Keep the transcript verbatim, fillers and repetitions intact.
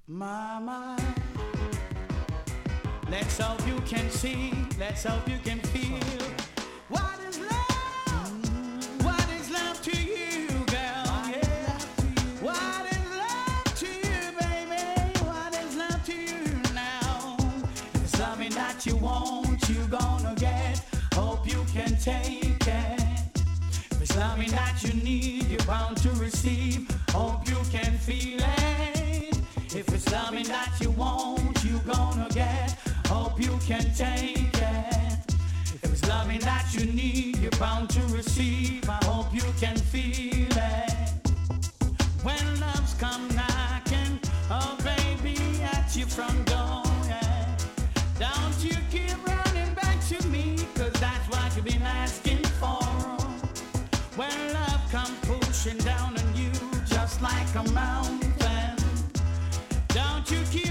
Mama, let's hope you can see, let's hope you can feel. What is love? What is love to you, girl? Yeah. What is love to you, baby? What is love to you now? It's something that you want, you gonna get. Hope you can take it. If it's something that you need, you're bound to receive. Hope you can feel it. If it's something that you want, you gonna get. Hope you can take it. If it's something that you need, you're bound to receive. I hope you can feel it. When love's come knocking, oh baby, at your front door, yeah. Don't you keep running back to me, cause that's what you've been asking for. When love come pushing down on you, just like a mountain, don't you keep